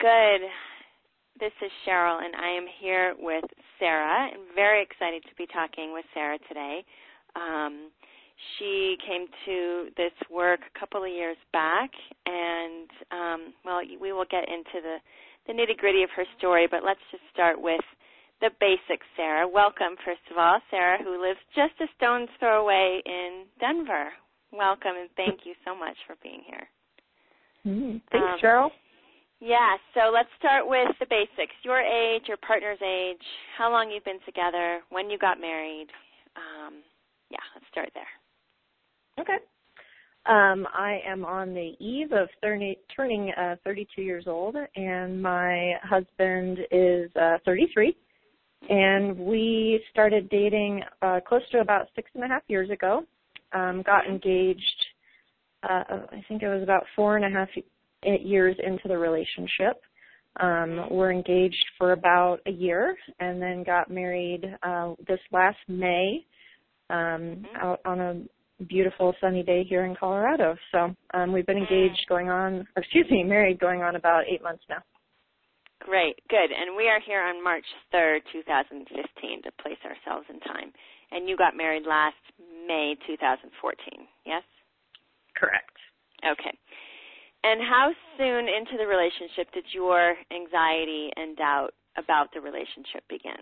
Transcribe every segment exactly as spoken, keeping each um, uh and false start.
good? This is Cheryl, and I am here with Sarah. I'm very excited to be talking with Sarah today. Um, she came to this work a couple of years back, and, um, well, we will get into the, the nitty-gritty of her story, but let's just start with the basics, Sarah. Welcome, first of all, Sarah, who lives just a stone's throw away in Denver. Welcome, and thank you so much for being here. Mm, thanks, um, Cheryl. Yeah, so let's start with the basics. Your age, your partner's age, how long you've been together, when you got married. Um, yeah, let's start there. Okay. Um, I am on the eve of thirty, turning uh, thirty-two years old, and my husband is uh, thirty-three. And we started dating uh, close to about six and a half years ago. Um, got engaged, uh, I think it was about four and a half years into the relationship. Um, we're engaged for about a year and then got married uh, this last May um, out on a beautiful sunny day here in Colorado. So um, we've been engaged going on, or excuse me, married going on about eight months now. Great, good. And we are here on March third, two thousand fifteen to place ourselves in time. And you got married last May two thousand fourteen, yes? Correct. Okay. And how soon into the relationship did your anxiety and doubt about the relationship begin?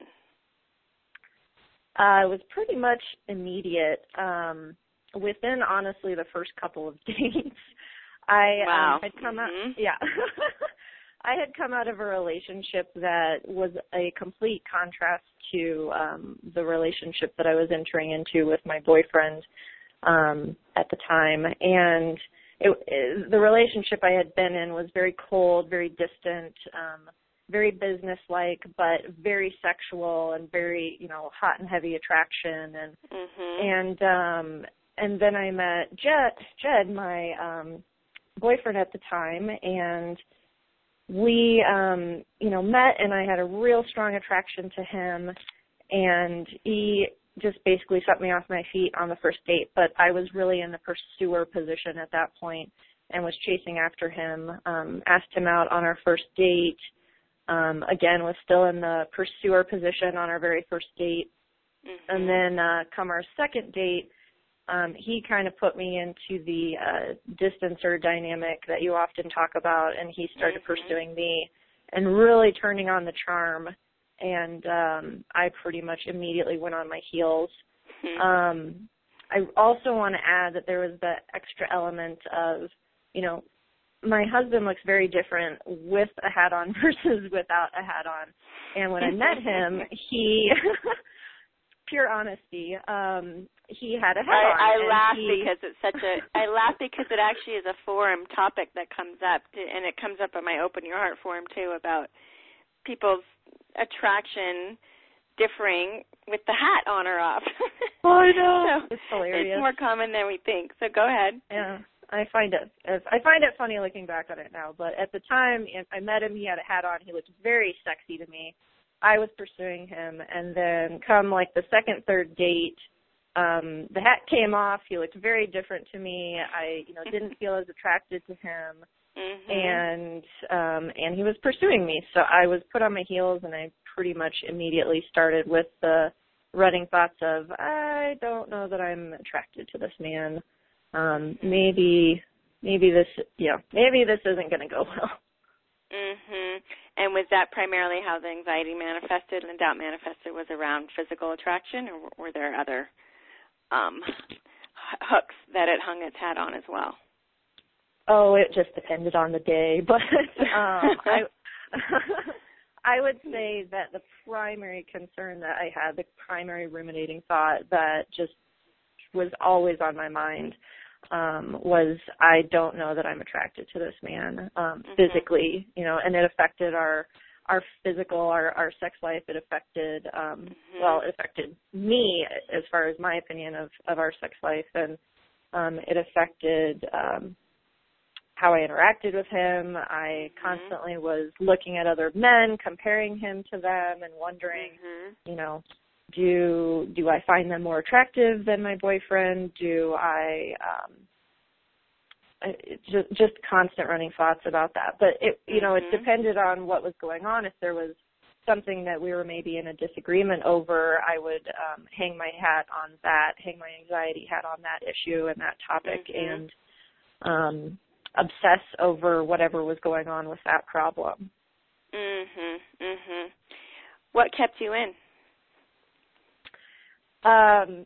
Uh, it was pretty much immediate. Um, within, honestly, the first couple of days, I wow. um, had come mm-hmm. out. Yeah, I had come out of a relationship that was a complete contrast to um, the relationship that I was entering into with my boyfriend um, at the time, and It, it, the relationship I had been in was very cold, very distant, um, very businesslike, but very sexual and very, you know, hot and heavy attraction. And mm-hmm. and um, and then I met Jed, Jed, my um, boyfriend at the time, and we, um, you know, met, and I had a real strong attraction to him, and he just basically set me off my feet on the first date, but I was really in the pursuer position at that point and was chasing after him, um, asked him out on our first date, um, again, was still in the pursuer position on our very first date, mm-hmm. and then uh, come our second date, um, he kind of put me into the uh, distancer dynamic that you often talk about, and he started mm-hmm. pursuing me and really turning on the charm. And um, I pretty much immediately went on my heels. Mm-hmm. Um, I also want to add that there was the extra element of, you know, my husband looks very different with a hat on versus without a hat on. And when I met him, he, pure honesty, um, he had a hat I, on. I and laugh he, because it's such a, I laugh because it actually is a forum topic that comes up, and it comes up on my Open Your Heart forum too, about people's attraction differing with the hat on or off. Oh, I know. So it's hilarious. It's more common than we think. So go ahead. Yeah, I find it I find it funny looking back on it now. But at the time I met him, he had a hat on. He looked very sexy to me. I was pursuing him, and then come like the second, third date, um, the hat came off. He looked very different to me. I, you know, didn't feel as attracted to him. Mm-hmm. And um, and he was pursuing me, so I was put on my heels, and I pretty much immediately started with the running thoughts of, I don't know that I'm attracted to this man. Um, maybe maybe this, you know, maybe this isn't going to go well. Mhm. And was that primarily how the anxiety manifested and doubt manifested? Was around physical attraction, or were there other um, hooks that it hung its hat on as well? Oh, it just depended on the day, but um, I, I would say that the primary concern that I had, the primary ruminating thought that just was always on my mind um, was, I don't know that I'm attracted to this man um, mm-hmm. physically, you know, and it affected our our physical, our, our sex life. It affected, um, mm-hmm. well, it affected me as far as my opinion of, of our sex life, and um, it affected um, how I interacted with him. I constantly was looking at other men, comparing him to them, and wondering, mm-hmm. you know, do do I find them more attractive than my boyfriend? Do I, um, it just, just constant running thoughts about that. But it, you know, mm-hmm. it depended on what was going on. If there was something that we were maybe in a disagreement over, I would um, hang my hat on that, hang my anxiety hat on that issue and that topic, mm-hmm. and um, obsess over whatever was going on with that problem. Mhm. Mhm. What kept you in? Um,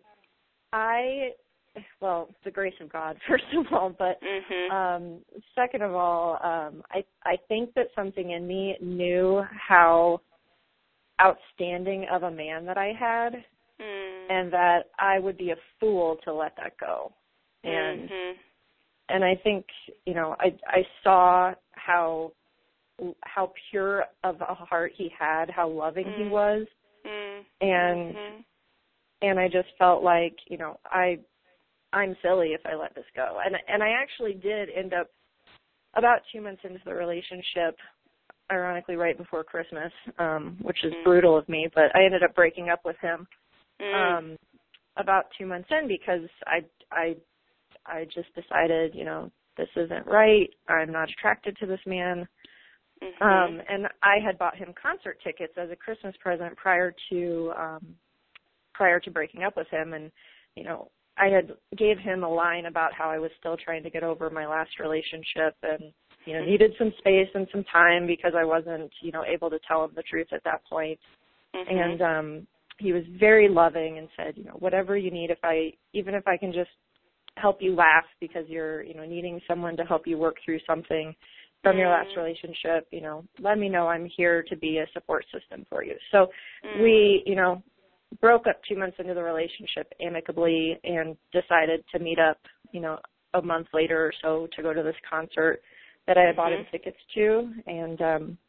I, well, the grace of God, first of all, but mm-hmm. um, second of all, um, I I think that something in me knew how outstanding of a man that I had, mm. and that I would be a fool to let that go. And mm-hmm. and I think, you know, I I saw how how pure of a heart he had, how loving mm. he was, mm. and mm-hmm. and I just felt like, you know, I I'm silly if I let this go. And and I actually did end up about two months into the relationship, ironically right before Christmas, um, which is mm. brutal of me, but I ended up breaking up with him mm. um, about two months in because I I I just decided, you know, this isn't right. I'm not attracted to this man. Mm-hmm. Um, and I had bought him concert tickets as a Christmas present prior to um, prior to breaking up with him, and you know, I had gave him a line about how I was still trying to get over my last relationship and, you know, needed some space and some time because I wasn't, you know, able to tell him the truth at that point. Mm-hmm. And um, he was very loving and said, you know, whatever you need, if I, even if I can just help you laugh because you're, you know, needing someone to help you work through something from mm. your last relationship, you know, let me know. I'm here to be a support system for you. So mm. we, you know, broke up two months into the relationship amicably and decided to meet up, you know, a month later or so to go to this concert that I had mm-hmm. bought him tickets to, and um,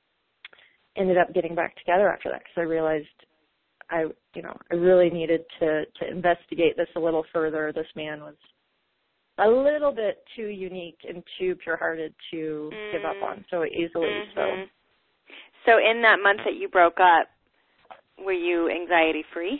ended up getting back together after that because I realized I, you know, I really needed to, to investigate this a little further. This man was a little bit too unique and too pure-hearted to mm. give up on so easily. Mm-hmm. So, so in that month that you broke up, were you anxiety-free?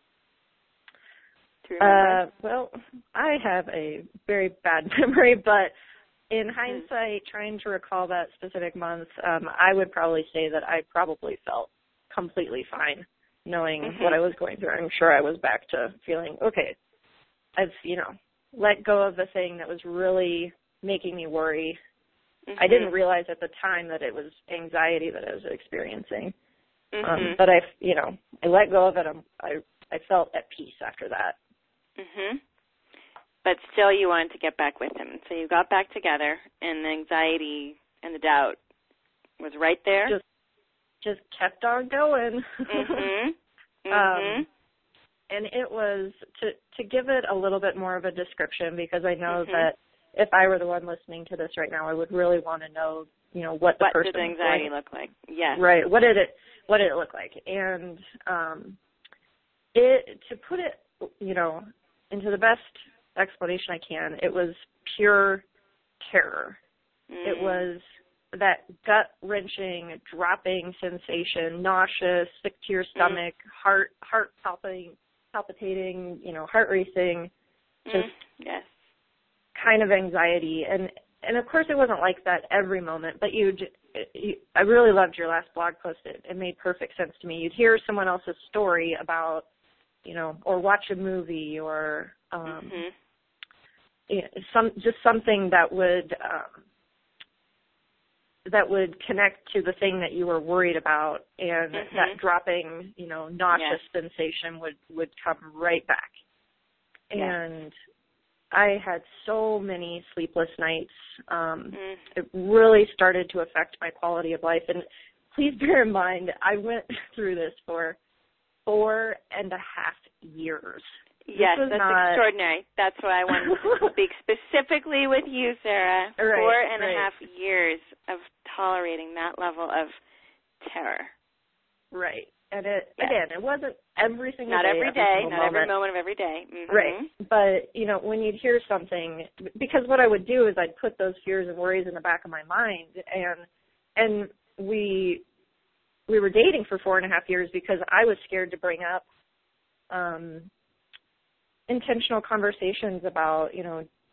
Uh, well, I have a very bad memory, but in hindsight, mm. trying to recall that specific month, um, I would probably say that I probably felt completely fine knowing mm-hmm. what I was going through. I'm sure I was back to feeling, okay, I've, you know, let go of the thing that was really making me worry. Mm-hmm. I didn't realize at the time that it was anxiety that I was experiencing. Mm-hmm. Um, but I, you know, I let go of it. I'm, I, I felt at peace after that. Mhm. But still, you wanted to get back with him, so you got back together, and the anxiety and the doubt was right there. Just, just kept on going. Mhm. Mhm. um, and it was to to give it a little bit more of a description because I know mm-hmm. that if I were the one listening to this right now, I would really want to know, you know, what the what person did the anxiety like. look like? Yes. Right. What did it What did it look like? And um, it to put it, you know, into the best explanation I can, it was pure terror. Mm. It was that gut-wrenching, dropping sensation, nauseous, sick to your stomach, mm. heart heart palpitating, palpitating, you know, heart racing, just mm. yes. kind of anxiety. And and of course it wasn't like that every moment, but you'd, you, I really loved your last blog post. It, it made perfect sense to me. You'd hear someone else's story about, you know, or watch a movie or um, mm-hmm. you know, some just something that would um, that would connect to the thing that you were worried about, and mm-hmm. that dropping, you know, nauseous yes. sensation would, would come right back. Yes. And I had so many sleepless nights. Um, mm. It really started to affect my quality of life. And please bear in mind, I went through this for four and a half years. Yes, that's not extraordinary. That's why I wanted to speak specifically with you, Sarah. Right, four and right. a half years of tolerating that level of terror. Right. And it, yes. again, it wasn't every single not day. Every day, every not moment. every moment of every day. Mm-hmm. Right. But, you know, when you'd hear something, because what I would do is I'd put those fears and worries in the back of my mind, and and we we were dating for four and a half years because I was scared to bring up, um, intentional conversations about, you know,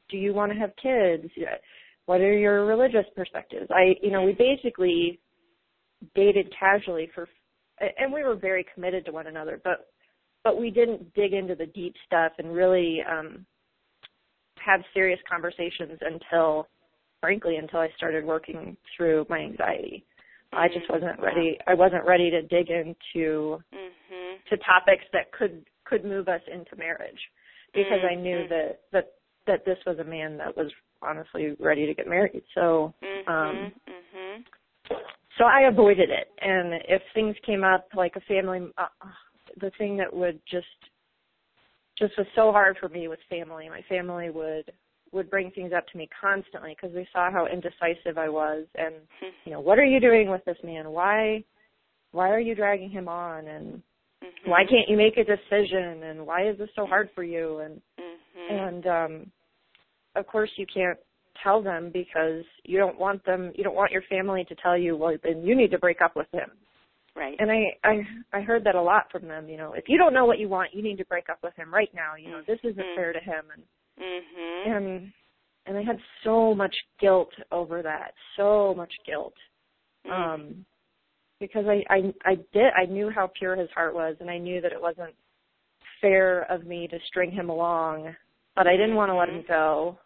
do you want to have kids? What are your religious perspectives? I, you know, we basically dated casually for, and we were very committed to one another, but, but we didn't dig into the deep stuff and really um, have serious conversations until, frankly, until I started working through my anxiety. Mm-hmm. I just wasn't ready. I wasn't ready to dig into mm-hmm. to topics that could, could move us into marriage, because mm-hmm. I knew that, that, that this was a man that was honestly ready to get married. So, mm-hmm. um, mm-hmm. so I avoided it. And if things came up like a family, uh, the thing that would just, just was so hard for me was family. My family would, would bring things up to me constantly because they saw how indecisive I was. And, you know, what are you doing with this man? Why, why are you dragging him on? And mm-hmm. why can't you make a decision? And why is this so hard for you? And, mm-hmm. and, um, of course you can't tell them because you don't want them, you don't want your family to tell you, well, then you need to break up with him. Right. And I, I, I heard that a lot from them, you know, if you don't know what you want, you need to break up with him right now. You know, mm-hmm. this isn't fair to him. And, mm-hmm. and, and I had so much guilt over that, so much guilt. Mm-hmm. Um, because I, I, I did, I knew how pure his heart was, and I knew that it wasn't fair of me to string him along, but I didn't mm-hmm. want to let him go.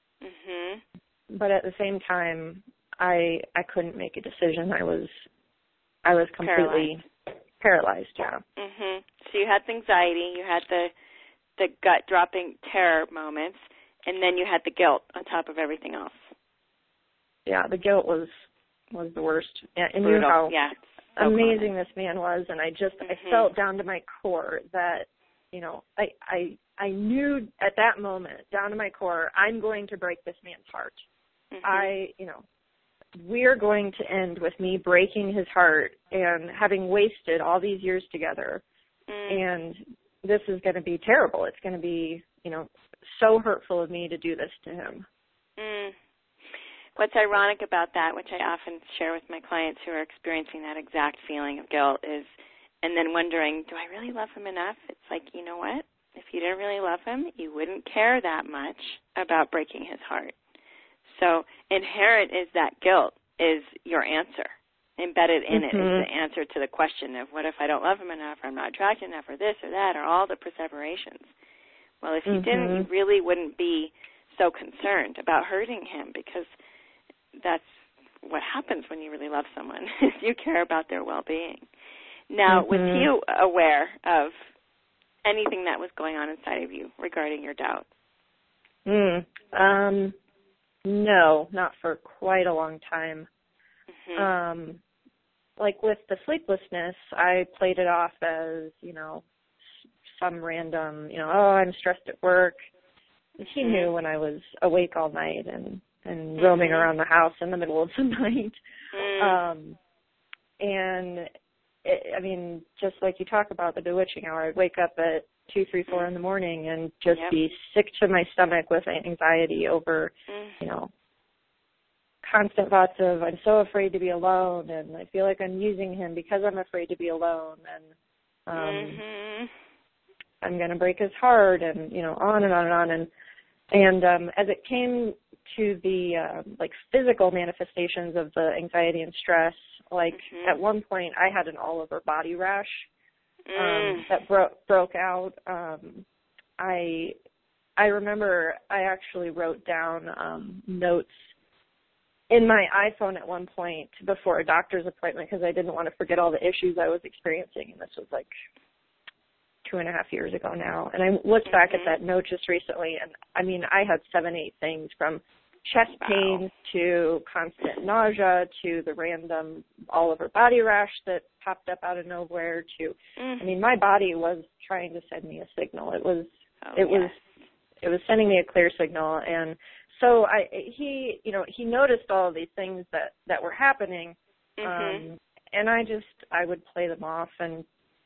Mm-hmm. But at the same time, I I couldn't make a decision. I was I was completely paralyzed. paralyzed yeah. Mhm. So you had the anxiety, you had the the gut dropping terror moments, and then you had the guilt on top of everything else. Yeah, the guilt was was the worst. Yeah, and Brutal. knew how yeah, so amazing common. this man was, and I just mm-hmm. I felt down to my core that, you know, I I. I knew at that moment, down to my core, I'm going to break this man's heart. Mm-hmm. I, you know, we're going to end with me breaking his heart and having wasted all these years together. Mm. And this is going to be terrible. It's going to be, you know, so hurtful of me to do this to him. Mm. What's ironic about that, which I often share with my clients who are experiencing that exact feeling of guilt, is, and then wondering, do I really love him enough? It's like, you know what? If you didn't really love him, you wouldn't care that much about breaking his heart. So inherent is that guilt is your answer. Embedded in mm-hmm. it is the answer to the question of what if I don't love him enough, or I'm not attracted enough, or this or that, or all the perseverations. Well, if you mm-hmm. didn't, you really wouldn't be so concerned about hurting him, because that's what happens when you really love someone. You care about their well-being. Now, mm-hmm. was he aware of anything that was going on inside of you regarding your doubt? Mm, um, no, not for quite a long time. Mm-hmm. Um, like with the sleeplessness, I played it off as, you know, some random, you know, oh, I'm stressed at work. And he mm-hmm. knew when I was awake all night and, and mm-hmm. roaming around the house in the middle of the night. Mm. Um, and I mean, just like you talk about the bewitching hour, I'd wake up at two, three, four in the morning and just yep. be sick to my stomach with anxiety over, mm. you know, constant thoughts of I'm so afraid to be alone, and I feel like I'm using him because I'm afraid to be alone, and um, mm-hmm. I'm going to break his heart, and, you know, on and on and on. And, and um, as it came to the uh, like physical manifestations of the anxiety and stress, like mm-hmm. at one point I had an all over body rash um, mm. that bro- broke out. Um, I I remember I actually wrote down um, notes in my iPhone at one point before a doctor's appointment because I didn't want to forget all the issues I was experiencing, and this was like two and a half years ago now. And I looked mm-hmm. back at that note just recently, and I mean, I had seven, eight things from chest wow. pains to constant nausea to the random all over body rash that popped up out of nowhere to, mm. I mean, my body was trying to send me a signal. It was, oh, it yes. was, it was sending me a clear signal. And so I, he, you know, he noticed all of these things that, that were happening. Mm-hmm. Um, and I just, I would play them off and,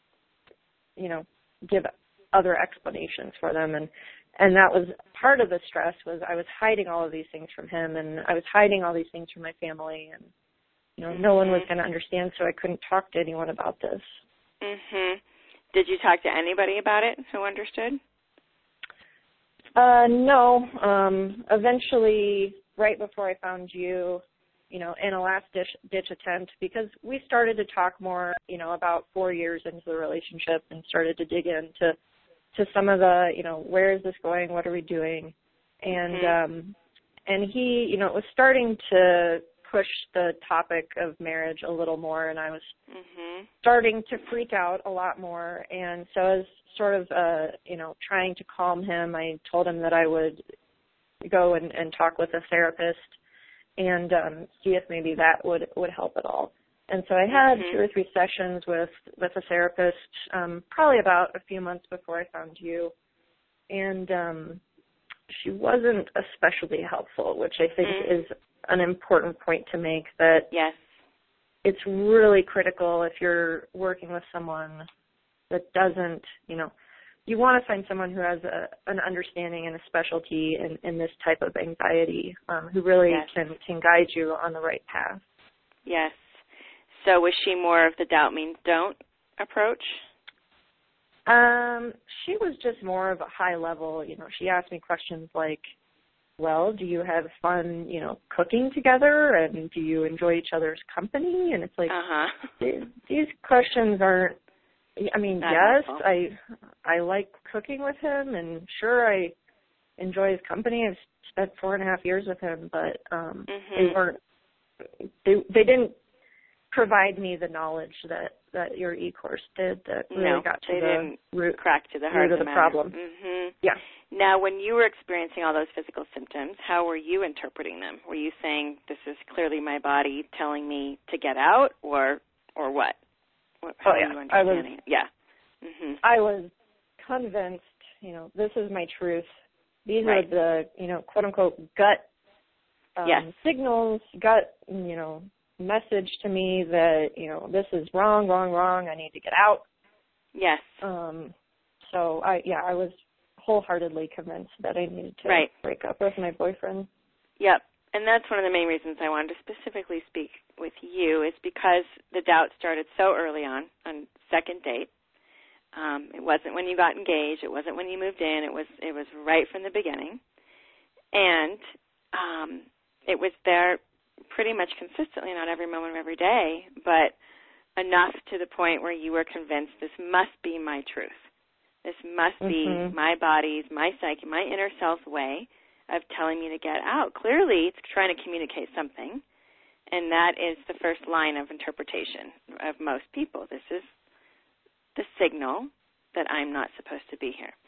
you know, give other explanations for them. And, and that was part of the stress was I was hiding all of these things from him, and I was hiding all these things from my family, and, you know, mm-hmm. no one was going to understand, so I couldn't talk to anyone about this. Mhm. Did you talk to anybody about it who understood? Uh, no. Um, eventually, right before I found you, you know, in a last ditch, ditch attempt, because we started to talk more, you know, about four years into the relationship and started to dig into to some of the, you know, where is this going? What are we doing? And Mm-hmm. um, and he, you know, was starting to push the topic of marriage a little more, and I was Mm-hmm. starting to freak out a lot more. And so as sort of, uh, you know, trying to calm him, I told him that I would go and, and talk with a therapist and um, see if maybe that would, would help at all. And so I had Mm-hmm. two or three sessions with, with a therapist, um, probably about a few months before I found you. And um, she wasn't especially helpful, which I think Mm. is an important point to make, that Yes. it's really critical if you're working with someone that doesn't, you know, you want to find someone who has a, an understanding and a specialty in, in this type of anxiety, um, who really Yes. can, can guide you on the right path. Yes. So was she more of the doubt means don't approach? Um, she was just more of a high level, you know, she asked me questions like, well, do you have fun, you know, cooking together, and do you enjoy each other's company? And it's like, Uh-huh. th- these questions aren't, I mean, Not yes, helpful. I I like cooking with him, and sure, I enjoy his company. I've spent four and a half years with him, but um, they Mhm. weren't, they they didn't provide me the knowledge that, that your e-course did that really No, got to they the didn't root, crack to the heart root of of the the matter. problem. Mhm. Yeah. Now, when you were experiencing all those physical symptoms, how were you interpreting them? Were you saying this is clearly my body telling me to get out, or or what? What- How Oh were yeah, you I was understanding it? Yeah. Mhm. I was convinced, you know, this is my truth. These Right. are the, you know, quote unquote gut um, Yes. signals, gut, you know, message to me that, you know, this is wrong, wrong, wrong. I need to get out. Yes. Um, so I, yeah, I was wholeheartedly convinced that I needed to Right. break up with my boyfriend. Yep. And that's one of the main reasons I wanted to specifically speak with you, is because the doubt started so early on, on second date. Um, it wasn't when you got engaged. It wasn't when you moved in. It was it was right from the beginning. And um, it was there pretty much consistently, not every moment of every day, but enough to the point where you were convinced this must be my truth. This must be Mm-hmm. my body's, my psyche, my inner self's way of telling me to get out. Clearly, it's trying to communicate something, and that is the first line of interpretation of most people. This is the signal that I'm not supposed to be here.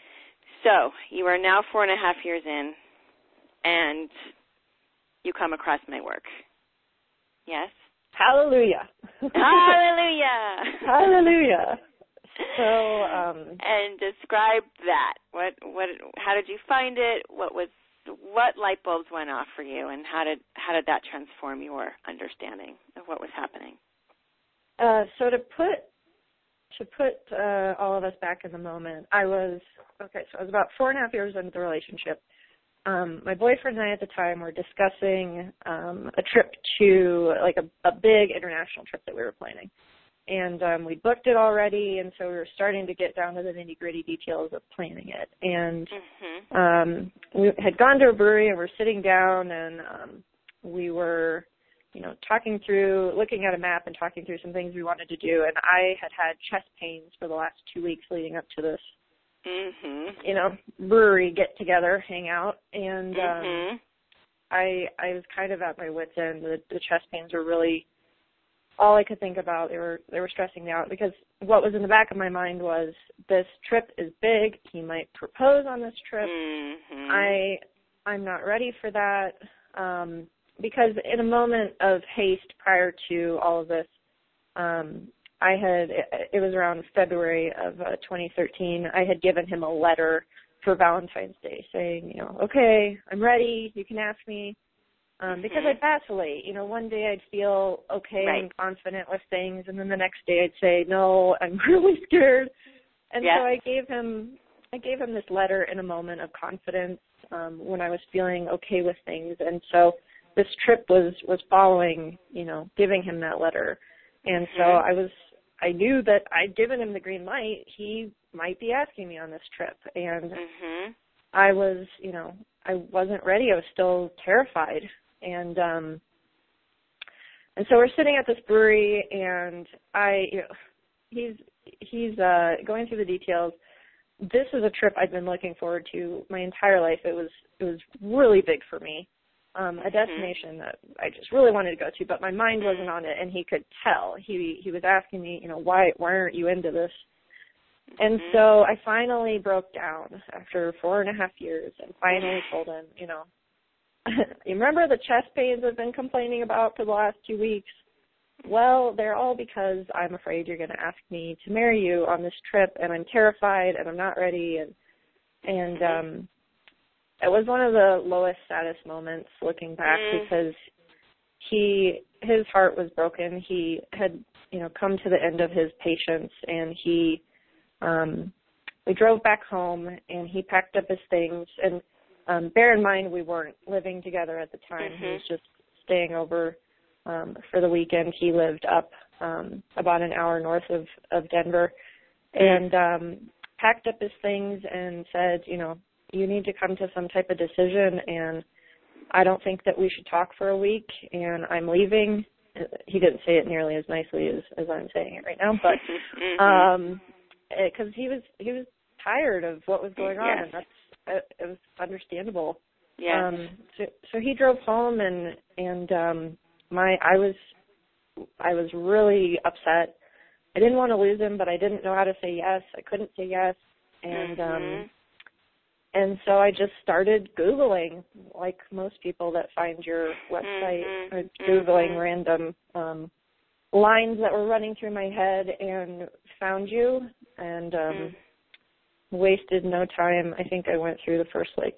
So you are now four and a half years in, and you come across my work. Yes? Hallelujah. Hallelujah! Hallelujah. So, um, and describe that. What, what, how did you find it? What was, what light bulbs went off for you, and how did, how did that transform your understanding of what was happening? uh, so to put to put uh, all of us back in the moment, I was okay. So I was about four and a half years into the relationship. Um, my boyfriend and I at the time were discussing um, a trip to like a, a big international trip that we were planning. And um, we booked it already, and so we were starting to get down to the nitty-gritty details of planning it. And Mm-hmm. um, we had gone to a brewery, and we're sitting down, and um, we were, you know, talking through, looking at a map and talking through some things we wanted to do. And I had had chest pains for the last two weeks leading up to this, Mm-hmm. you know, brewery get-together, hangout. And um, Mm-hmm. I I was kind of at my wit's end. The, the chest pains were really all I could think about. They were they were stressing me out, because what was in the back of my mind was, this trip is big. He might propose on this trip. Mm-hmm. I I'm not ready for that, um, because in a moment of haste prior to all of this, um, I had it was around February of uh, twenty thirteen. I had given him a letter for Valentine's Day saying, you know, okay, I'm ready. You can ask me. Um, because Mm-hmm. I'd vacillate. You know, one day I'd feel okay Right. and confident with things, and then the next day I'd say, no, I'm really scared. And Yeah. so I gave him, I gave him this letter in a moment of confidence um, when I was feeling okay with things. And so this trip was was following, you know, giving him that letter. And so Mm-hmm. I was, I knew that I'd given him the green light. He might be asking me on this trip, and Mm-hmm. I was, you know, I wasn't ready. I was still terrified. And, um, and so we're sitting at this brewery, and I, you know, he's, he's, uh, going through the details. This is a trip I've been looking forward to my entire life. It was, it was really big for me. Um, a destination that I just really wanted to go to, but my mind wasn't on it, and he could tell. He, he was asking me, you know, why, why aren't you into this? And Mm-hmm. so I finally broke down after four and a half years and finally told him, you know, you remember the chest pains I've been complaining about for the last two weeks? Well, they're all because I'm afraid you're going to ask me to marry you on this trip, and I'm terrified, and I'm not ready. And and um, it was one of the lowest, saddest moments looking back Mm. because he his heart was broken. He had, you know, come to the end of his patience, and he um, we drove back home, and he packed up his things. And um, bear in mind, we weren't living together at the time. Mm-hmm. He was just staying over um, for the weekend. He lived up um, about an hour north of, of Denver, and um, packed up his things and said, you know, you need to come to some type of decision, and I don't think that we should talk for a week, and I'm leaving. He didn't say it nearly as nicely as, as I'm saying it right now, but um, because he was he was tired of what was going on, yes. and that's it was understandable. Yes. Um, so, so he drove home, and and um, my I was I was really upset. I didn't want to lose him, but I didn't know how to say yes. I couldn't say yes, and mm-hmm. um, and so I just started Googling, like most people that find your website, mm-hmm. or Googling mm-hmm. random um, lines that were running through my head, and found you, and um, mm. wasted no time. I think I went through the first like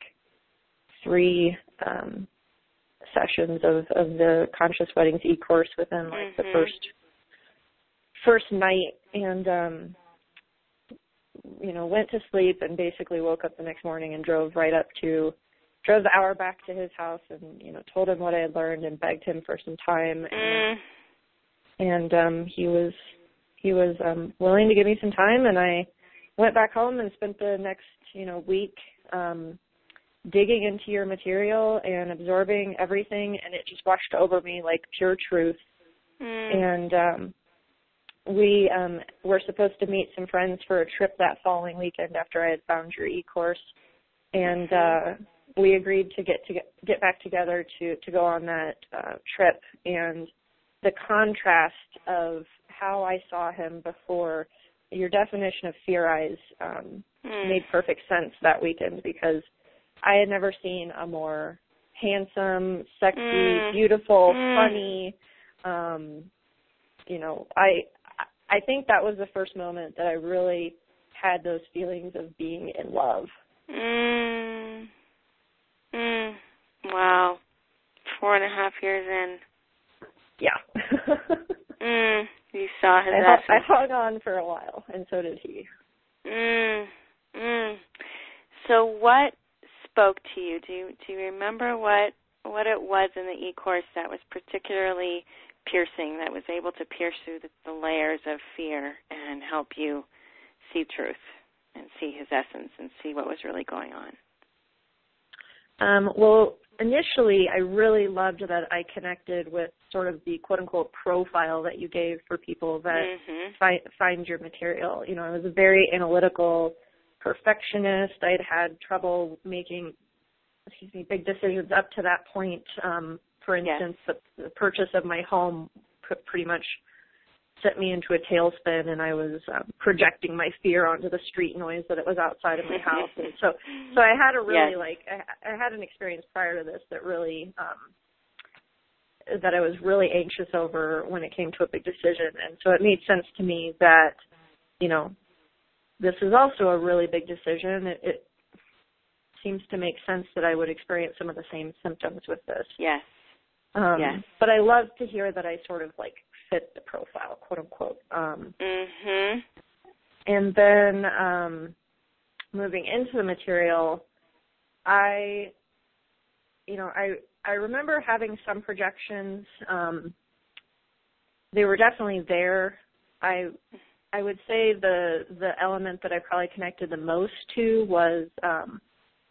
three um, sessions of, of the Conscious Weddings e-course within like mm-hmm. the first first night, and um, you know, went to sleep and basically woke up the next morning and drove right up to, drove the hour back to his house and, you know, told him what I had learned and begged him for some time. Mm. And, and um, he was, he was um, willing to give me some time, and I went back home and spent the next, you know, week um, digging into your material and absorbing everything, and it just washed over me like pure truth. Mm. And um, we um, were supposed to meet some friends for a trip that following weekend after I had found your e-course, and uh, we agreed to get to get, get back together to, to go on that uh, trip. And the contrast of how I saw him before, your definition of fear eyes um, mm. made perfect sense that weekend, because I had never seen a more handsome, sexy, mm. beautiful, mm. funny, um, you know, I I think that was the first moment that I really had those feelings of being in love. Mm. Mm. Wow. Four and a half years in. Yeah. mm. You saw his I, essence. I hung on for a while, and so did he. Mm. Mm. So what spoke to you? Do you do you remember what what it was in the e-course that was particularly piercing, that was able to pierce through the, the layers of fear and help you see truth and see his essence and see what was really going on? Um, well, initially, I really loved that I connected with sort of the quote-unquote profile that you gave for people that mm-hmm. fi- find your material. You know, I was a very analytical perfectionist. I'd had trouble making, excuse me, big decisions up to that point. Um, for instance, yes. the, the purchase of my home pretty much sent me into a tailspin, and I was um, projecting my fear onto the street noise that it was outside of my house. And so, so I had a really yes. like, I, I had an experience prior to this that really, um, that I was really anxious over when it came to a big decision. And so it made sense to me that, you know, this is also a really big decision. It, it seems to make sense that I would experience some of the same symptoms with this. Yes. Um, yes. But I love to hear that I sort of like fit the profile, quote unquote. Um, mhm. And then um, moving into the material, I, you know, I I remember having some projections. Um, they were definitely there. I I would say the the element that I probably connected the most to was um,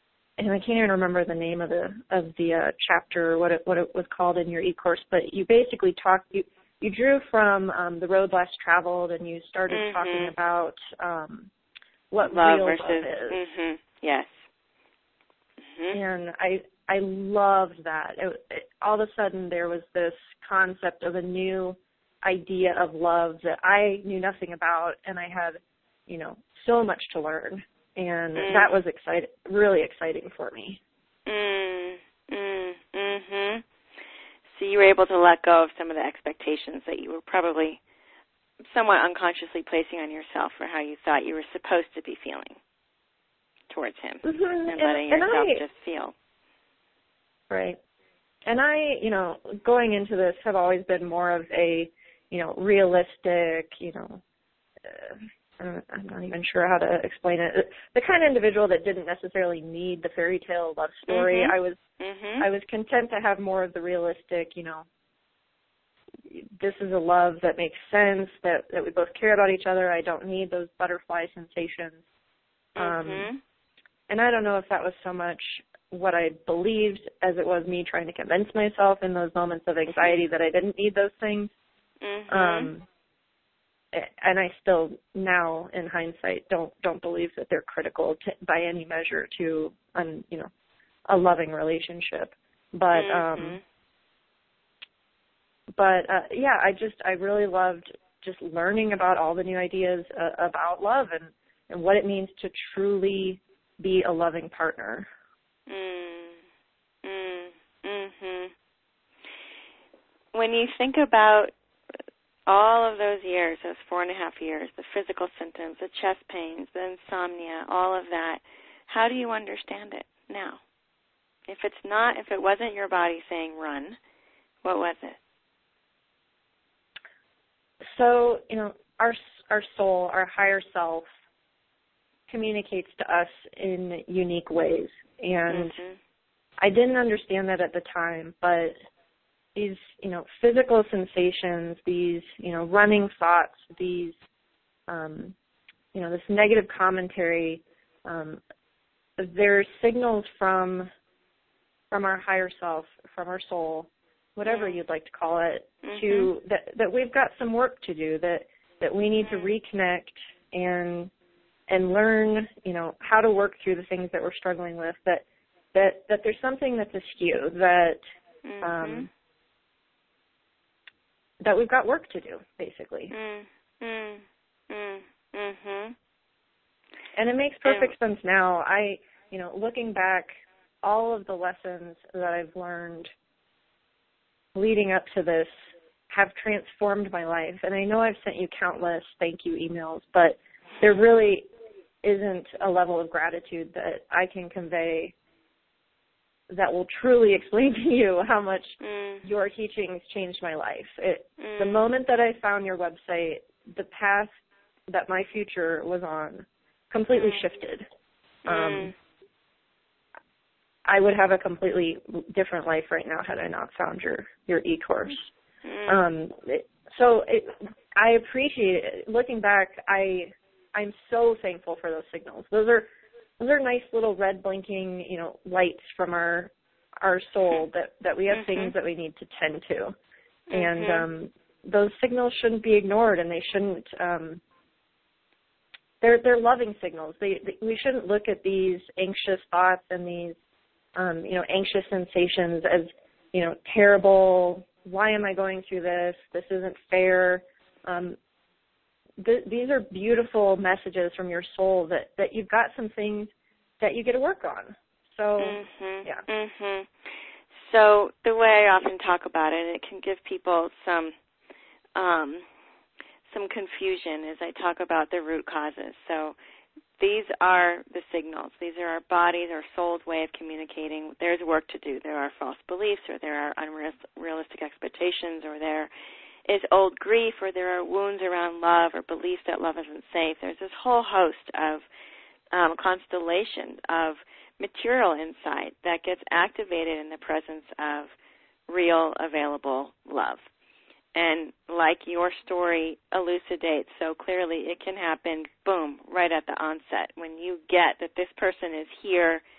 and I can't even remember the name of the of the uh, chapter, what it what it was called in your e-course, but you basically talked, you, you drew from um, the road less traveled, and you started mm-hmm. talking about um, what love real versus, love is. Mm-hmm. Yes. Mm-hmm. And I I loved that. It, it, all of a sudden there was this concept of a new idea of love that I knew nothing about, and I had, you know, so much to learn. And mm. that was exciting, really exciting for me. Mm, mm, mm-hmm. So you were able to let go of some of the expectations that you were probably somewhat unconsciously placing on yourself for how you thought you were supposed to be feeling towards him, mm-hmm. and, and letting and yourself I, just feel. Right. And I, you know, going into this have always been more of a, you know, realistic, you know, uh, I'm not even sure how to explain it. The kind of individual that didn't necessarily need the fairy tale love story. Mm-hmm. I was, mm-hmm. I was content to have more of the realistic, you know, this is a love that makes sense, that, that we both care about each other. I don't need those butterfly sensations. Mm-hmm. Um, and I don't know if that was so much what I believed as it was me trying to convince myself in those moments of anxiety that I didn't need those things. Mm-hmm. Um, and I still now, in hindsight, don't don't believe that they're critical to, by any measure to, um, you know, a loving relationship. But mm-hmm. um, but uh, yeah, I just I really loved just learning about all the new ideas uh, about love and, and what it means to truly be a loving partner. Mm, mm, mm-hmm. When you think about all of those years, those four and a half years, the physical symptoms, the chest pains, the insomnia, all of that, how do you understand it now? If it's not, if it wasn't your body saying run, what was it? So, you know, our our soul, our higher self, communicates to us in unique ways. And mm-hmm. I didn't understand that at the time, but these, you know, physical sensations, these, you know, running thoughts, these, um, you know, this negative commentary, um, they're signals from from our higher self, from our soul, whatever mm-hmm. you'd like to call it, mm-hmm. to that, that we've got some work to do, that, that we need to reconnect and and learn, you know, how to work through the things that we're struggling with, that that, that there's something that's askew, that mm-hmm. um, that we've got work to do, basically. Mm-hmm. Mm-hmm. And it makes perfect sense now. I, you know, looking back, all of the lessons that I've learned leading up to this have transformed my life. And I know I've sent you countless thank you emails, but there really isn't a level of gratitude that I can convey that will truly explain to you how much mm. your teachings changed my life. It, mm. The moment that I found your website, the path that my future was on completely mm. shifted. Mm. Um, I would have a completely different life right now had I not found your, your e-course. Mm. Um, it, so it, I appreciate it. Looking back, I, I'm so thankful for those signals. Those are those are nice little red blinking, you know, lights from our our soul that, that we have mm-hmm. things that we need to tend to. Mm-hmm. And um, those signals shouldn't be ignored, and they shouldn't um, they're they're loving signals. They, they we shouldn't look at these anxious thoughts and these um, you know, anxious sensations as, you know, terrible. Why am I going through this? This isn't fair. Um, th- these are beautiful messages from your soul that, that you've got some things that you get to work on. So, mm-hmm. yeah. Mm-hmm. So the way I often talk about it, it can give people some um, some confusion as I talk about the root causes. So these are the signals. These are our bodies, our soul's way of communicating. There's work to do. There are false beliefs, or there are unrealistic expectations, or there is old grief, or there are wounds around love, or beliefs that love isn't safe. There's this whole host of um, constellation of material insight that gets activated in the presence of real, available love. And like your story elucidates so clearly, it can happen, boom, right at the onset. When you get that this person is here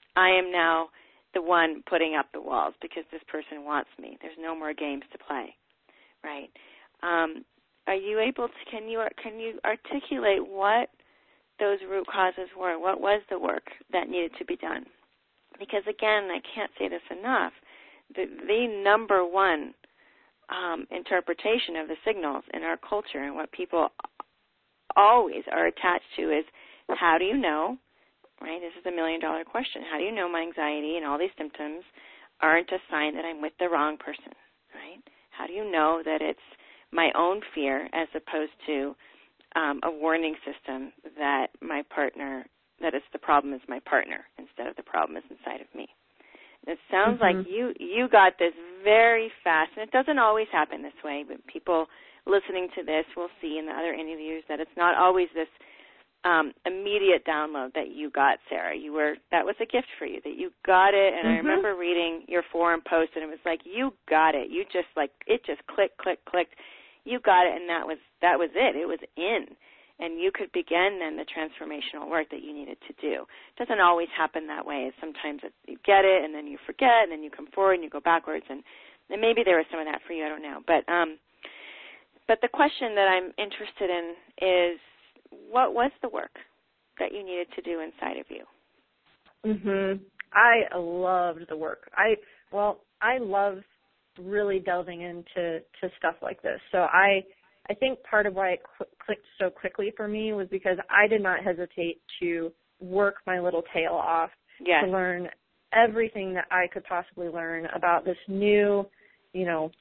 I am now the one putting up the walls because this person wants me. There's no more games to play, right? Um, are you able to, can you, can you articulate what those root causes were? What was the work that needed to be done? Because, again, I can't say this enough, the, the number one um, interpretation of the signals in our culture and what people always are attached to is, how do you know, right? This is a million-dollar question. How do you know my anxiety and all these symptoms aren't a sign that I'm with the wrong person, right? How do you know that it's my own fear as opposed to um, a warning system that my partner, that it's the problem is my partner instead of the problem is inside of me? It sounds mm-hmm. like you, you got this very fast, and it doesn't always happen this way, but people listening to this will see in the other interviews that it's not always this um, immediate download that you got, Sarah. You were, that was a gift for you, that you got it, and mm-hmm. I remember reading your forum post, and it was like, you got it. You just, like, it just clicked, clicked, clicked. You got it, and that was that was it. It was in. And you could begin then the transformational work that you needed to do. It doesn't always happen that way. Sometimes it, you get it, and then you forget, and then you come forward, and you go backwards, and, and maybe there was some of that for you. I don't know. But um, but the question that I'm interested in is, what was the work that you needed to do inside of you? Mhm. I loved the work. I well, I love really delving into to stuff like this. So I. I think part of why it cl- clicked so quickly for me was because I did not hesitate to work my little tail off yes. to learn everything that I could possibly learn about this new, you know,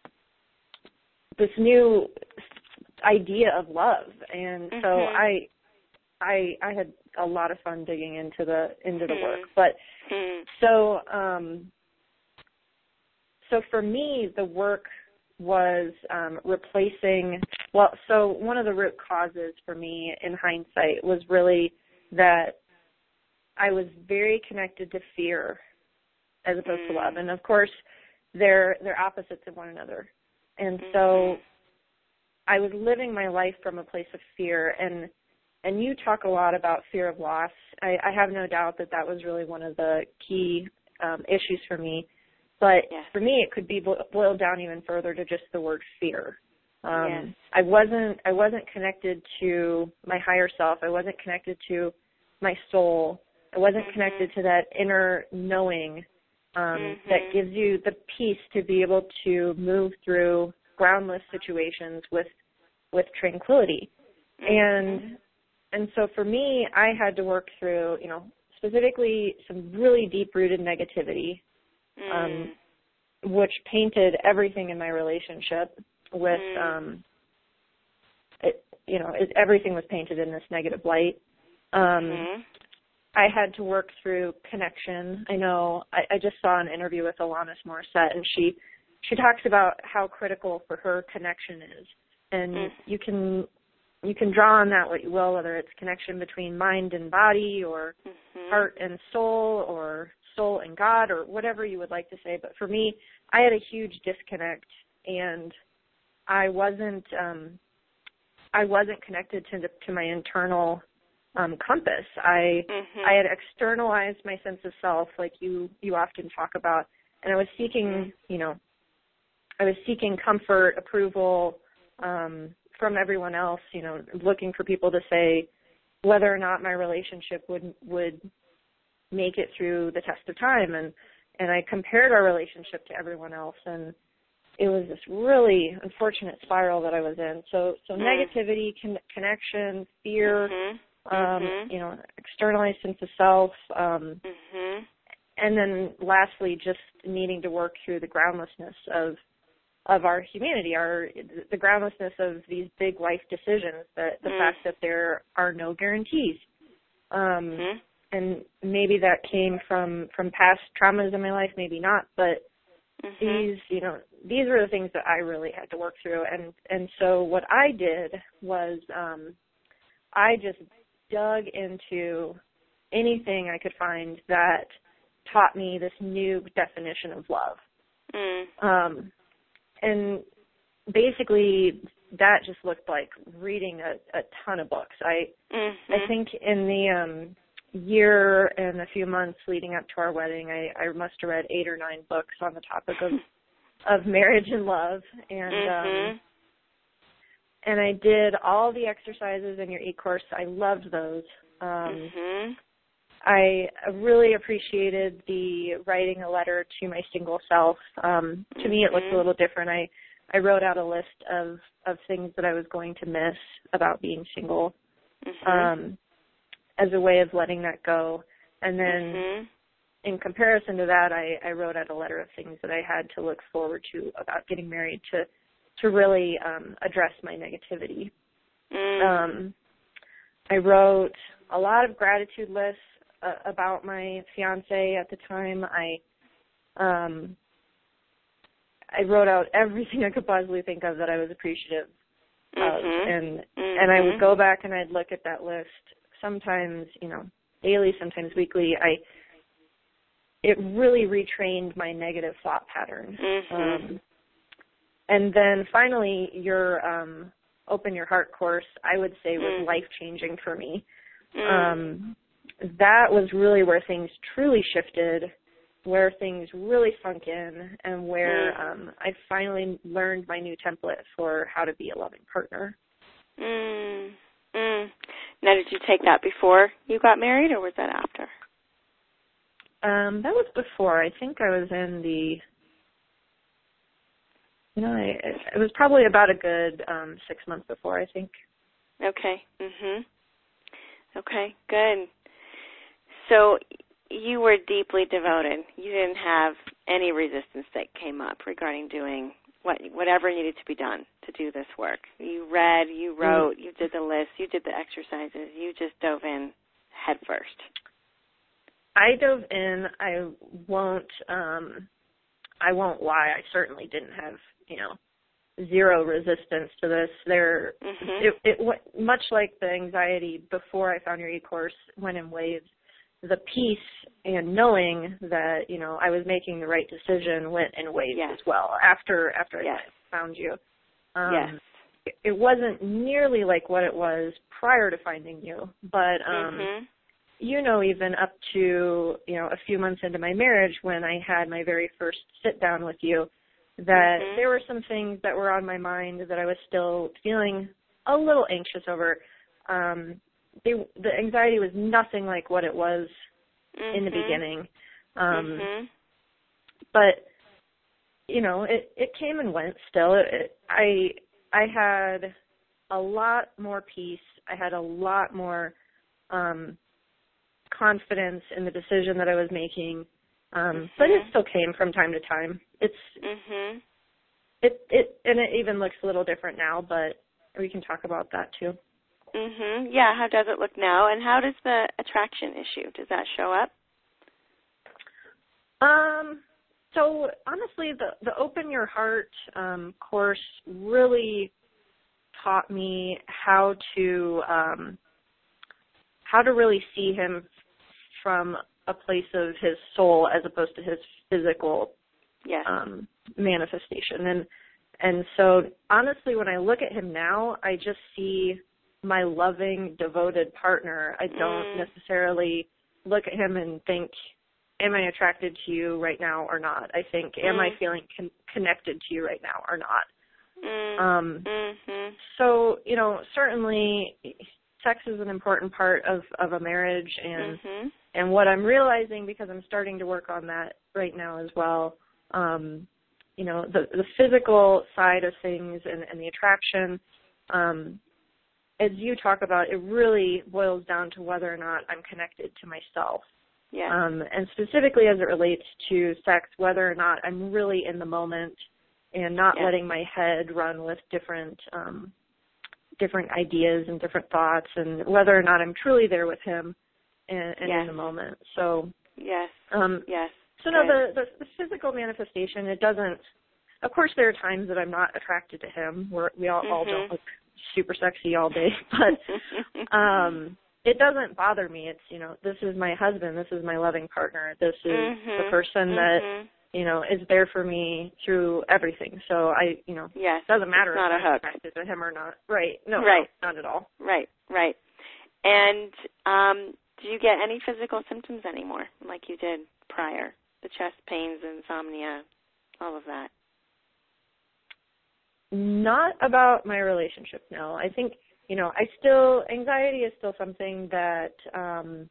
this new idea of love. And mm-hmm. so I, I, I had a lot of fun digging into the into the mm-hmm. work. But mm-hmm. so, um, so for me, the work was um, replacing, well, so one of the root causes for me in hindsight was really that I was very connected to fear as opposed mm. to love. And, of course, they're they're opposites of one another. And mm-hmm. so I was living my life from a place of fear. And and you talk a lot about fear of loss. I, I have no doubt that that was really one of the key um, issues for me. But yes. for me, it could be boiled down even further to just the word fear. Um, yes. I wasn't I wasn't connected to my higher self. I wasn't connected to my soul. I wasn't mm-hmm. connected to that inner knowing um, mm-hmm. that gives you the peace to be able to move through groundless situations with with tranquility. Mm-hmm. And and so for me, I had to work through, you know, specifically some really deep-rooted negativity. Um, mm. which painted everything in my relationship with, mm. um, it, you know, it, everything was painted in this negative light. Um, mm. I had to work through connection. I know I, I just saw an interview with Alanis Morissette, and she she talks about how critical for her connection is, and mm. you can you can draw on that what you will, whether it's connection between mind and body, or mm-hmm. heart and soul, or soul and God, or whatever you would like to say. But for me, I had a huge disconnect, and I wasn't um, I wasn't connected to the, to my internal um, compass. I mm-hmm. I had externalized my sense of self, like you you often talk about, and I was seeking, mm-hmm. you know, I was seeking comfort, approval um, from everyone else, you know, looking for people to say whether or not my relationship would would make it through the test of time, and and I compared our relationship to everyone else, and it was this really unfortunate spiral that I was in. So so mm. negativity, con- connection, fear, mm-hmm. Um, mm-hmm. you know, externalized sense of self, um, mm-hmm. and then lastly, just needing to work through the groundlessness of of our humanity, our the groundlessness of these big life decisions, that the mm. fact that there are no guarantees. Um, mm-hmm. And maybe that came from, from past traumas in my life, maybe not, but mm-hmm. these, you know, these were the things that I really had to work through. And, and so what I did was um, I just dug into anything I could find that taught me this new definition of love. Mm. Um, and basically that just looked like reading a, a ton of books. I mm-hmm. I think in the um, year and a few months leading up to our wedding, I, I must have read eight or nine books on the topic of of marriage and love, and mm-hmm. um, and I did all the exercises in your e-course. I loved those. Um, mm-hmm. I really appreciated the writing a letter to my single self. Um, to mm-hmm. me, it looked a little different. I, I wrote out a list of, of things that I was going to miss about being single mm-hmm. um, as a way of letting that go. And then mm-hmm. in comparison to that, I, I wrote out a letter of things that I had to look forward to about getting married to, to really um, address my negativity. Mm. Um, I wrote a lot of gratitude lists uh, about my fiance at the time. I um, I wrote out everything I could possibly think of that I was appreciative mm-hmm. of, and mm-hmm. and I would go back and I'd look at that list. Sometimes, you know, daily, sometimes weekly. I it really retrained my negative thought pattern. Mm-hmm. Um, and then finally, your um, Open Your Heart course, I would say, was mm. life-changing for me. Mm. Um, that was really where things truly shifted, where things really sunk in, and where mm. um, I finally learned my new template for how to be a loving partner. Mm. Mm. Now, did you take that before you got married, or was that after? Um, that was before. I think I was in the, you know, I, it was probably about a good um, six months before, I think. Okay. Mhm. Okay, good. So you were deeply devoted. You didn't have any resistance that came up regarding doing what whatever needed to be done to do this work. You read, you wrote, you did the list, you did the exercises. You just dove in head first. I dove in. I won't. Um, I won't lie. I certainly didn't have, you know, zero resistance to this. There, mm-hmm. it, it much like the anxiety before I found your e-course went in waves. The peace and knowing that, you know, I was making the right decision went in waves yes. as well. After after yes. I found you, um, yes. it, it wasn't nearly like what it was prior to finding you, but. Um, mm-hmm. You know, even up to, you know, a few months into my marriage when I had my very first sit down with you, that mm-hmm. there were some things that were on my mind that I was still feeling a little anxious over. Um, they, the anxiety was nothing like what it was mm-hmm. in the beginning. Um, mm-hmm. But, you know, it, it came and went still. It, I, I had a lot more peace. I had a lot more, um, confidence in the decision that I was making, um, mm-hmm. but it still came from time to time. It's mm-hmm. it it and it even looks a little different now, but we can talk about that too. Mhm. Yeah. How does it look now, and how does the attraction issue, does that show up? Um. So honestly, the the Open Your Heart um, course really taught me how to um, how to really see him from a place of his soul as opposed to his physical yes. um, manifestation. And and so honestly, when I look at him now, I just see my loving, devoted partner. I don't mm. necessarily look at him and think, am I attracted to you right now or not? I think, mm. am I feeling con- connected to you right now or not? Mm. Um, mm-hmm. So, you know, certainly sex is an important part of, of a marriage, and mm-hmm. and what I'm realizing, because I'm starting to work on that right now as well, um, you know, the, the physical side of things and, and the attraction, um, as you talk about, it really boils down to whether or not I'm connected to myself. Yeah. Um, and specifically as it relates to sex, whether or not I'm really in the moment and not yeah. letting my head run with different um, different ideas and different thoughts, and whether or not I'm truly there with him and, and yes. in the moment. So yes, um, yes. So no, the, the the physical manifestation, it doesn't. Of course, there are times that I'm not attracted to him. We're, we all, mm-hmm. all don't look super sexy all day, but um, it doesn't bother me. It's, you know, this is my husband. This is my loving partner. This is mm-hmm. the person that mm-hmm. you know is there for me through everything. So I, you know, yes. it doesn't matter it's not if a I'm hook. attracted to him or not. Right? No, right. no, not at all. Right, right. And um, do you get any physical symptoms anymore like you did prior? The chest pains, insomnia, all of that? Not about my relationship, no. I think, you know, I still, anxiety is still something that, um,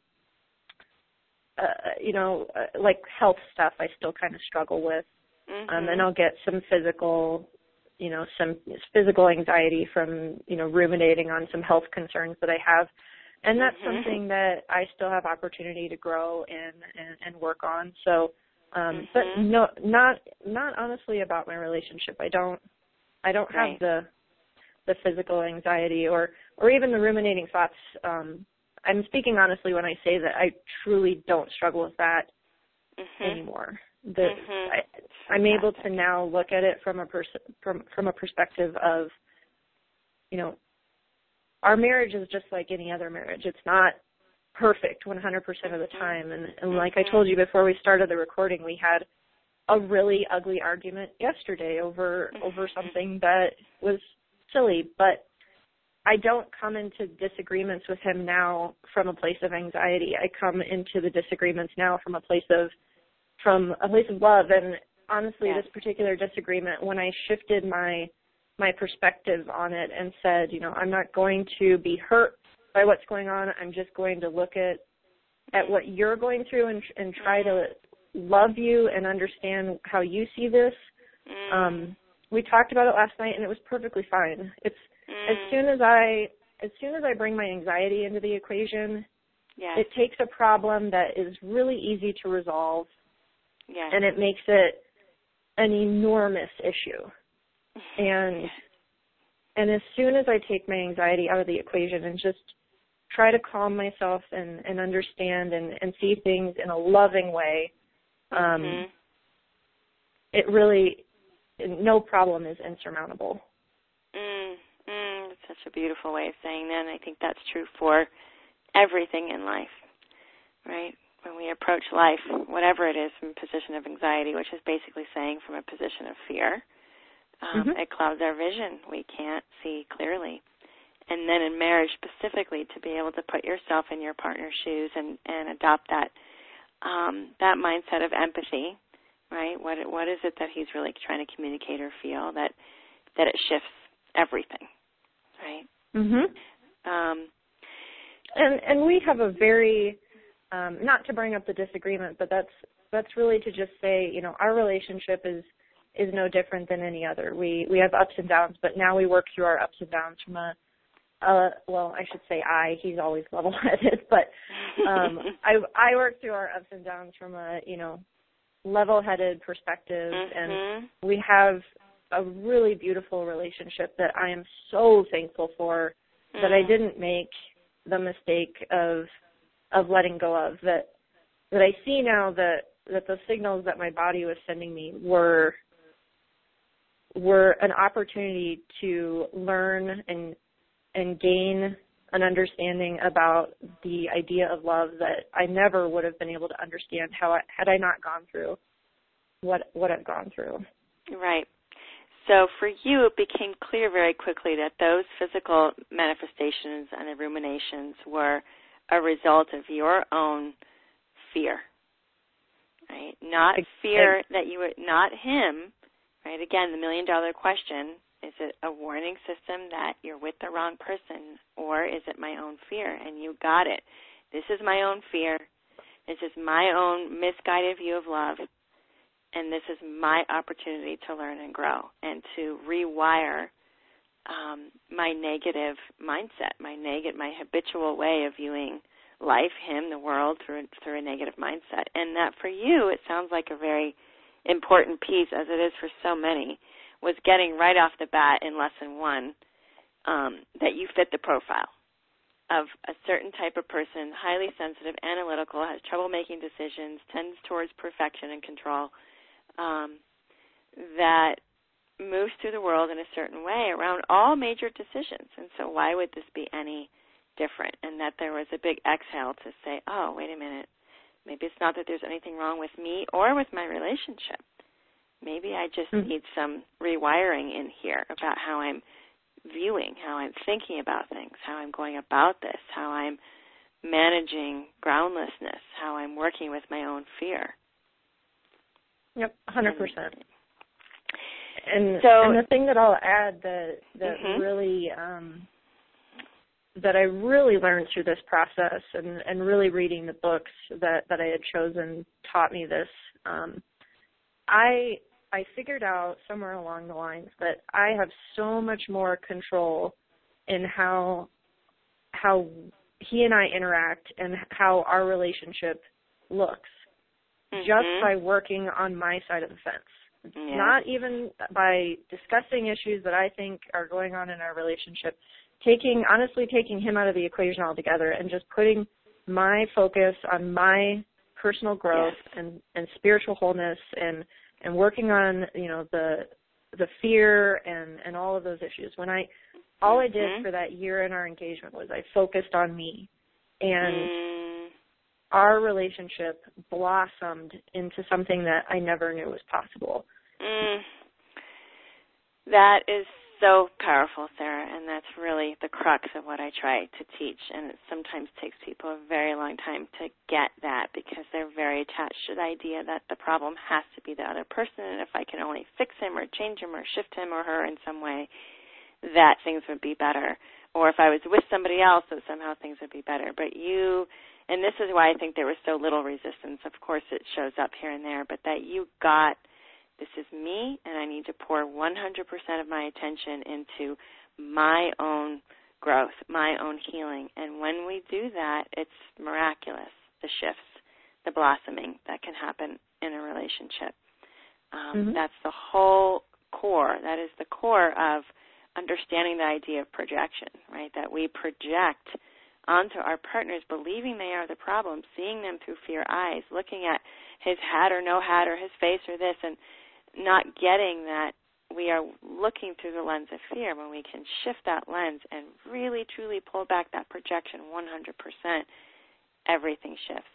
uh, you know, uh, like health stuff I still kind of struggle with. Mm-hmm. Um, and I'll get some physical, you know, some physical anxiety from, you know, ruminating on some health concerns that I have. And that's mm-hmm. something that I still have opportunity to grow in and, and work on. So, um, mm-hmm. but no, not, not honestly about my relationship. I don't, I don't right. have the, the physical anxiety or, or even the ruminating thoughts. Um, I'm speaking honestly when I say that I truly don't struggle with that mm-hmm. anymore. The, mm-hmm. I, I'm able to now look at it from a pers- from from a perspective of, you know, our marriage is just like any other marriage. It's not perfect one hundred percent of the time. And, and like I told you before we started the recording, we had a really ugly argument yesterday over over something that was silly. But I don't come into disagreements with him now from a place of anxiety. I come into the disagreements now from a place of from a place of love. And honestly, yes. this particular disagreement, when I shifted my my perspective on it and said, you know, I'm not going to be hurt by what's going on. I'm just going to look at at what you're going through and, and try to love you and understand how you see this. Mm. Um, we talked about it last night, and it was perfectly fine. It's mm. as soon as I as soon as I bring my anxiety into the equation, yes. it takes a problem that is really easy to resolve, yes. and it makes it an enormous issue. And and as soon as I take my anxiety out of the equation and just try to calm myself and, and understand and, and see things in a loving way, um, mm-hmm. it really, no problem is insurmountable. Mm, mm, that's such a beautiful way of saying that, and I think that's true for everything in life, right? When we approach life, whatever it is, from a position of anxiety, which is basically saying from a position of fear, um, mm-hmm. it clouds our vision. We can't see clearly. And then in marriage specifically, to be able to put yourself in your partner's shoes and, and adopt that um, that mindset of empathy, right? What what is it that he's really trying to communicate or feel that that it shifts everything, right? Mm-hmm. Um, and and we have a very um, not to bring up the disagreement, but that's that's really to just say, you know, our relationship is is no different than any other. We we have ups and downs, but now we work through our ups and downs from a Uh, well, I should say I. He's always level-headed, but um, I I work through our ups and downs from a you know level-headed perspective, mm-hmm. and we have a really beautiful relationship that I am so thankful for. Mm. That I didn't make the mistake of of letting go of. That that I see now that that the signals that my body was sending me were were an opportunity to learn and and gain an understanding about the idea of love that I never would have been able to understand how I, had I not gone through what what I've gone through. Right. So for you, it became clear very quickly that those physical manifestations and the ruminations were a result of your own fear, right? Not fear that you would, not him, right? Again, the million-dollar question. Is it a warning system that you're with the wrong person, or is it my own fear? And you got it. This is my own fear. This is my own misguided view of love, and this is my opportunity to learn and grow and to rewire um, my negative mindset, my negative, my habitual way of viewing life, him, the world through through a negative mindset. And that for you, it sounds like a very important piece, as it is for so many, was getting right off the bat in lesson one um, that you fit the profile of a certain type of person, highly sensitive, analytical, has trouble making decisions, tends towards perfection and control, um, that moves through the world in a certain way around all major decisions. And so why would this be any different? And that there was a big exhale to say, oh, wait a minute, maybe it's not that there's anything wrong with me or with my relationship. Maybe I just mm-hmm. need some rewiring in here about how I'm viewing, how I'm thinking about things, how I'm going about this, how I'm managing groundlessness, how I'm working with my own fear. Yep, one hundred percent. And, so, and the thing that I'll add that that mm-hmm. really um, that I really learned through this process, and, and really reading the books that, that I had chosen taught me this. Um, I I figured out somewhere along the lines that I have so much more control in how how he and I interact and how our relationship looks, mm-hmm. just by working on my side of the fence. Yeah. Not even by discussing issues that I think are going on in our relationship, taking, honestly taking him out of the equation altogether and just putting my focus on my personal growth yes. and, and spiritual wholeness and, and working on, you know, the the fear and, and all of those issues. When I, all I did mm-hmm. for that year in our engagement was I focused on me, and mm. our relationship blossomed into something that I never knew was possible. Mm. That is so powerful, Sarah, and that's really the crux of what I try to teach. And it sometimes takes people a very long time to get that because they're very attached to the idea that the problem has to be the other person, and if I can only fix him or change him or shift him or her in some way, that things would be better. Or if I was with somebody else, that somehow things would be better. But you, and this is why I think there was so little resistance. Of course, it shows up here and there, but that you got, this is me, and I need to pour one hundred percent of my attention into my own growth, my own healing. And when we do that, it's miraculous, the shifts, the blossoming that can happen in a relationship. Um, mm-hmm. That's the whole core. That is the core of understanding the idea of projection, right? That we project onto our partners, believing they are the problem, seeing them through fear eyes, looking at his hat or no hat or his face or this, and not getting that we are looking through the lens of fear. When we can shift that lens and really, truly pull back that projection one hundred percent, everything shifts.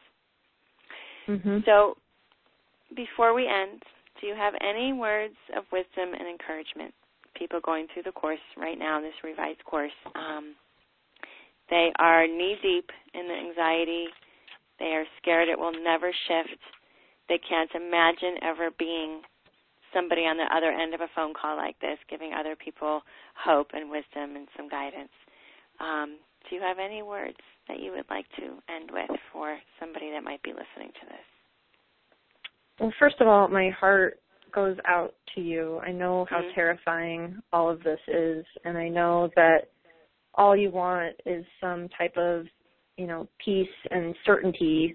Mm-hmm. So before we end, do you have any words of wisdom and encouragement? People going through the course right now, this revised course, um, they are knee-deep in the anxiety. They are scared it will never shift. They can't imagine ever being somebody on the other end of a phone call like this, giving other people hope and wisdom and some guidance. Um, do you have any words that you would like to end with for somebody that might be listening to this? Well, first of all, my heart goes out to you. I know how mm-hmm. terrifying all of this is, and I know that all you want is some type of, you know, peace and certainty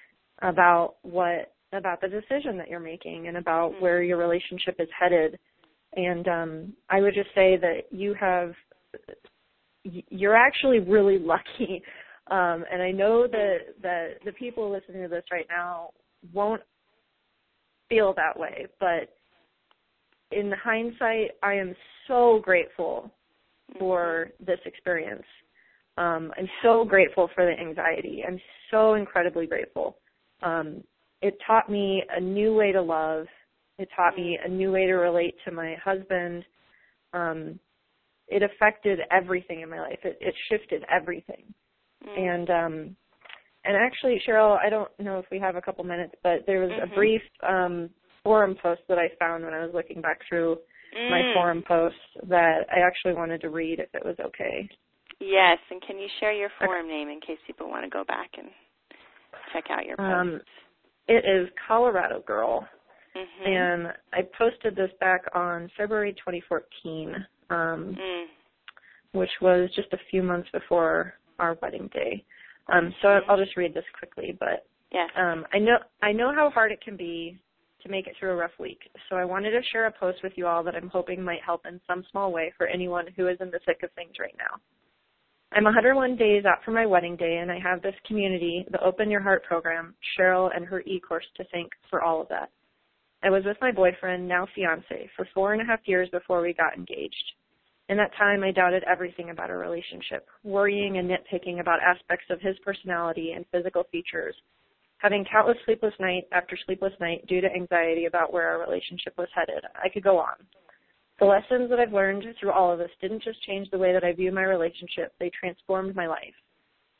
about what about the decision that you're making and about mm-hmm. where your relationship is headed. And um, I would just say that you have, you're actually really lucky. Um, and I know that, that the people listening to this right now won't feel that way, but in hindsight, I am so grateful for this experience. Um, I'm so grateful for the anxiety. I'm so incredibly grateful. Um, it taught me a new way to love. It taught me a new way to relate to my husband. Um, it affected everything in my life. It, it shifted everything. Mm. And um, and actually, Cheryl, I don't know if we have a couple minutes, but there was mm-hmm. a brief um, forum post that I found when I was looking back through mm. my forum posts that I actually wanted to read if it was okay. Yes, and can you share your forum name in case people want to go back and check out your post? Um, it is Colorado Girl, mm-hmm. and I posted this back on February twenty fourteen, um, mm. which was just a few months before our wedding day. Um, so mm-hmm. I'll just read this quickly, but yes. um, I know I know how hard it can be to make it through a rough week, so I wanted to share a post with you all that I'm hoping might help in some small way for anyone who is in the thick of things right now. I'm one hundred one days out from my wedding day, and I have this community, the Open Your Heart program, Cheryl and her e-course to thank for all of that. I was with my boyfriend, now fiancé, for four and a half years before we got engaged. In that time, I doubted everything about our relationship, worrying and nitpicking about aspects of his personality and physical features, having countless sleepless night after sleepless night due to anxiety about where our relationship was headed. I could go on. The lessons that I've learned through all of this didn't just change the way that I view my relationship, they transformed my life.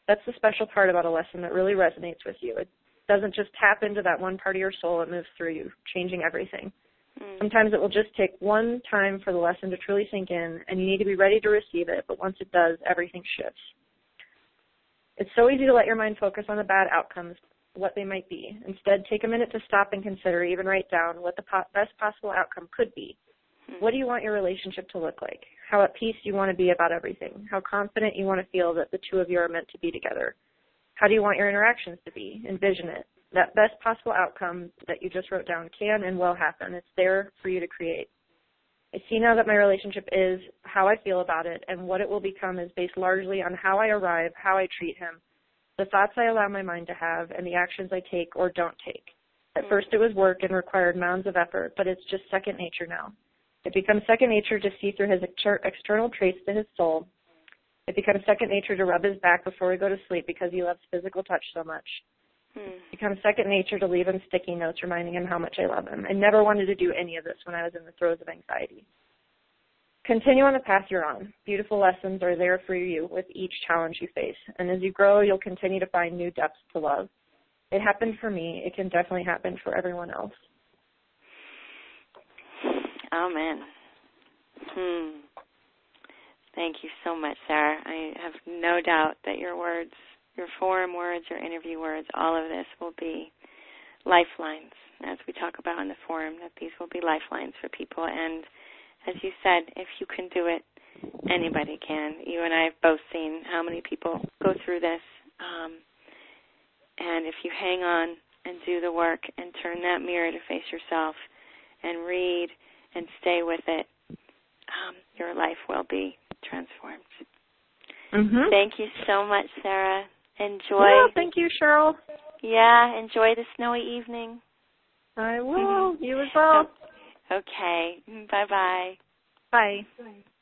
That's the special part about a lesson that really resonates with you. It doesn't just tap into that one part of your soul. It moves through you, changing everything. Mm. Sometimes it will just take one time for the lesson to truly sink in, and you need to be ready to receive it, but once it does, everything shifts. It's so easy to let your mind focus on the bad outcomes, what they might be. Instead, take a minute to stop and consider, even write down what the po- best possible outcome could be. Mm. What do you want your relationship to look like? How at peace you want to be about everything? How confident you want to feel that the two of you are meant to be together? How do you want your interactions to be? Envision it. That best possible outcome that you just wrote down can and will happen. It's there for you to create. I see now that my relationship is, how I feel about it, and what it will become is based largely on how I arrive, how I treat him, the thoughts I allow my mind to have, and the actions I take or don't take. At first it was work and required mounds of effort, but it's just second nature now. It becomes second nature to see through his exter- external traits to his soul. It becomes second nature to rub his back before we go to sleep because he loves physical touch so much. Hmm. It becomes second nature to leave him sticky notes reminding him how much I love him. I never wanted to do any of this when I was in the throes of anxiety. Continue on the path you're on. Beautiful lessons are there for you with each challenge you face. And as you grow, you'll continue to find new depths to love. It happened for me. It can definitely happen for everyone else. Amen. Hmm. Thank you so much, Sarah. I have no doubt that your words, your forum words, your interview words, all of this will be lifelines, as we talk about in the forum, that these will be lifelines for people. And as you said, if you can do it, anybody can. You and I have both seen how many people go through this. Um, and if you hang on and do the work and turn that mirror to face yourself and read and stay with it, um, your life will be transformed. Mm-hmm. Thank you so much, Sarah. Enjoy. Yeah, thank you, Cheryl. Yeah, enjoy the snowy evening. I will. You as well. Okay. Bye-bye. Bye. Bye.